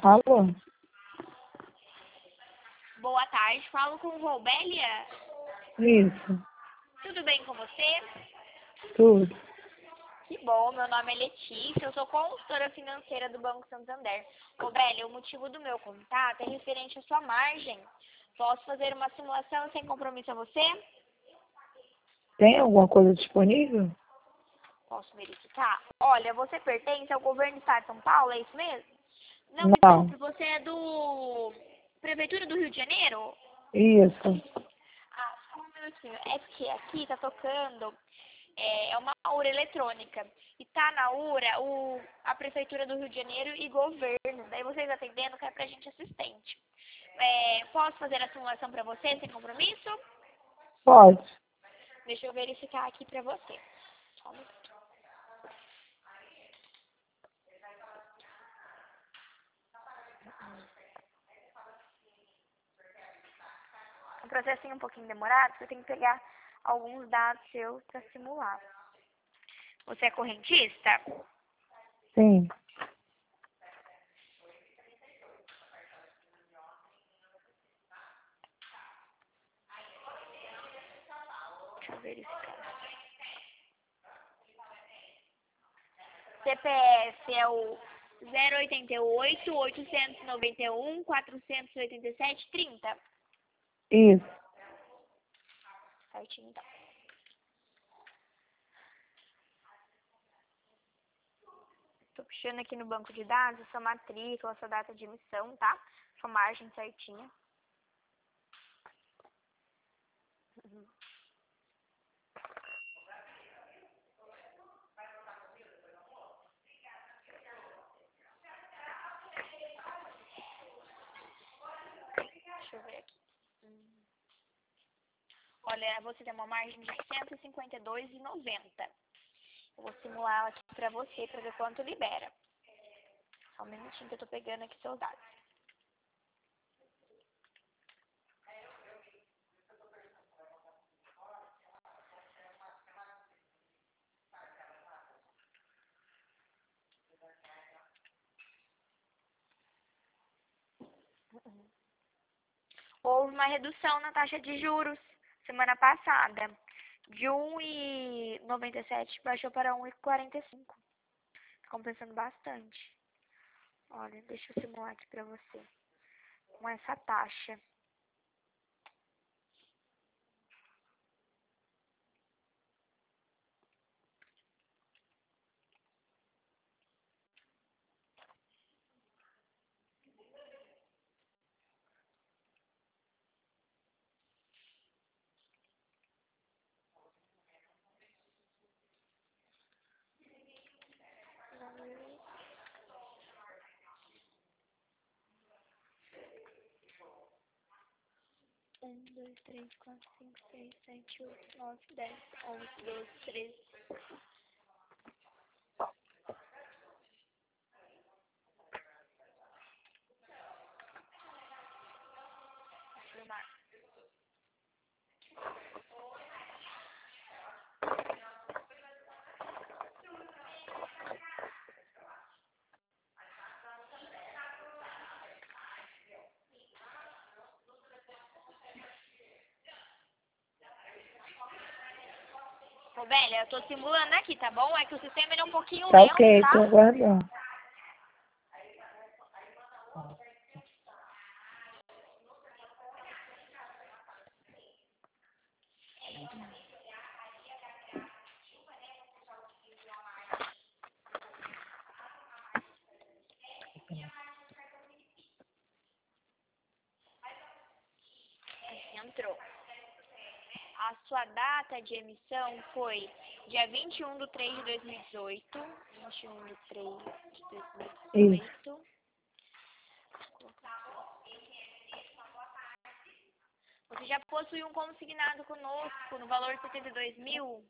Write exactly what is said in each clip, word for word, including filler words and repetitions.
Alô? Boa tarde, falo com Robélia. Isso, Tudo bem com você? tudo. Que bom, meu nome é Letícia, eu sou consultora financeira do Banco Santander. Robélia, o motivo do meu contato é referente à sua margem. Posso fazer uma simulação sem compromisso a você? Tem alguma coisa disponível? Posso verificar? Olha, você pertence ao governo do estado de São Paulo, é isso mesmo? Não, me Não. desculpe, você é do Prefeitura do Rio de Janeiro? Isso. Ah, só um minutinho. É que aqui tá tocando, é, é uma URA eletrônica. E tá na URA o, a Prefeitura do Rio de Janeiro e governo. Daí vocês atendendo, cai pra gente assistente. É, posso fazer a simulação pra você sem compromisso? Pode. Deixa eu verificar aqui pra você. Só um minuto. Um processinho um pouquinho demorado, porque eu tenho que pegar alguns dados seus pra simular. Você é correntista? Sim. Deixa eu verificar. C P F é o zero oitenta e oito, oitocentos e noventa e um, quatrocentos e oitenta e sete, trinta. Isso. Certinho, então. Tô puxando aqui no banco de dados, sua matrícula, sua data de emissão, tá? Sua margem certinha. Uhum. Deixa eu ver aqui. Hum. Olha, você tem uma margem de cento e cinquenta e dois reais e noventa centavos. Eu vou simular ela aqui pra você, pra ver quanto libera. Só um minutinho que eu tô pegando aqui seus dados. Uhum. Houve uma redução na taxa de juros semana passada. De um vírgula noventa e sete baixou para um vírgula quarenta e cinco. Compensando bastante. Olha, deixa eu simular aqui pra você. Com essa taxa. Um, dois, três, quatro, cinco, seis, sete, oito, nove, dez, onze, doze, treze. Confirmar. Robélia, eu tô simulando aqui, tá bom? É que o sistema ele é um pouquinho Tá lento, ok, tô tá? aguardando. Entrou. A sua data de emissão foi dia vinte e um de três de dois mil e dezoito. vinte e um de três de dois mil e Isso. dezoito. Você já possui um consignado conosco no valor de setenta e dois mil?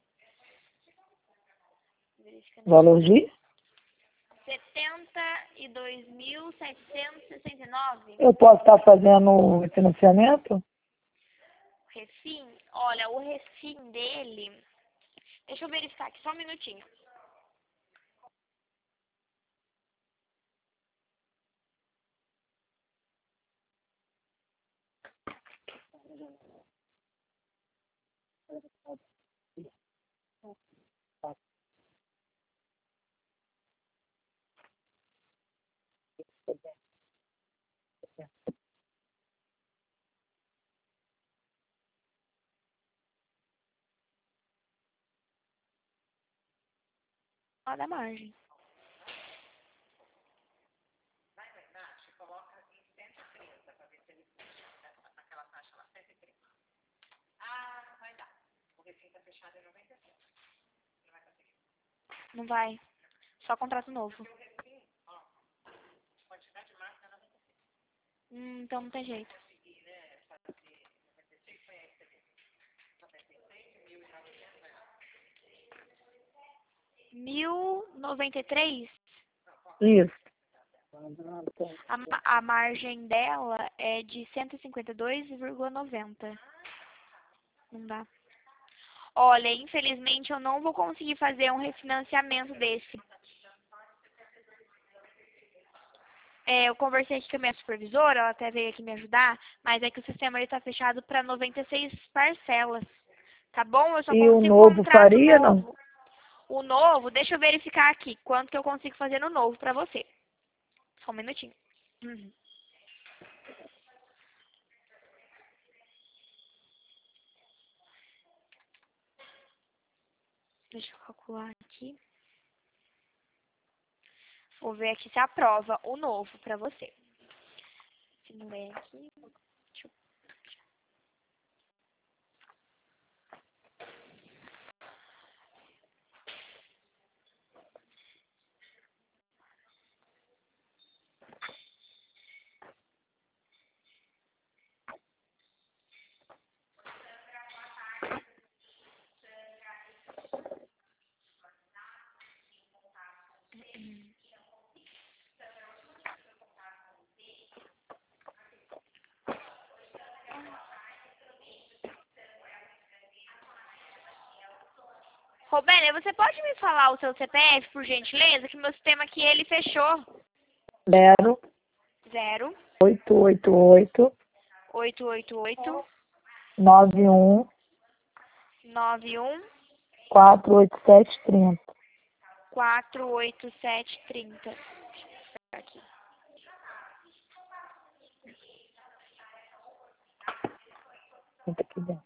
Verificando Valor aqui. de? setenta e dois mil setecentos e sessenta e nove. Eu posso estar fazendo financiamento? Refim? Olha, o refim dele... Deixa eu verificar aqui, só um minutinho. Lá da margem. Não vai. Só contrato novo. Hum, então não tem jeito. Mil noventa e três? Isso. A, ma- a margem dela é de cento e cinquenta e dois vírgula noventa. Não dá. Olha, infelizmente eu não vou conseguir fazer um refinanciamento desse. É, eu conversei aqui com a minha supervisora, ela até veio aqui me ajudar, mas é que o sistema está fechado para noventa e seis parcelas. Tá bom? Eu só E o consigo novo contrato faria, não? novo. O novo, deixa eu verificar aqui quanto que eu consigo fazer no novo para você. Só um minutinho. Uhum. Deixa eu calcular aqui. Vou ver aqui se aprova o novo para você. Simulei aqui. Deixa eu... Robélia, você pode me falar o seu C P F, por gentileza? Que meu sistema aqui, ele fechou. Zero, Zero, oito, oito, oito, oito, oito, oito, nove, um, nove, um, quatro, oito, sete, trinta. quatro, oito, sete, trinta. Aqui. Entra aqui dentro.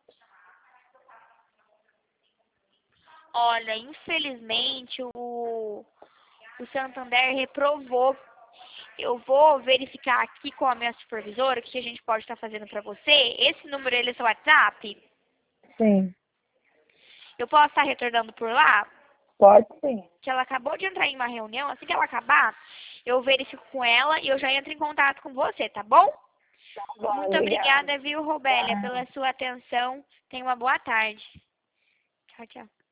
Olha, infelizmente o, o Santander reprovou. Eu vou verificar aqui com a minha supervisora o que a gente pode estar fazendo para você. Esse número, ele é seu WhatsApp? Sim, Eu posso estar retornando por lá? pode sim. Que ela acabou de entrar em uma reunião. Assim que ela acabar, eu verifico com ela e eu já entro em contato com você, tá bom? Muito obrigada, viu, Robélia, pela sua atenção. Tenha uma boa tarde. Tchau, tchau.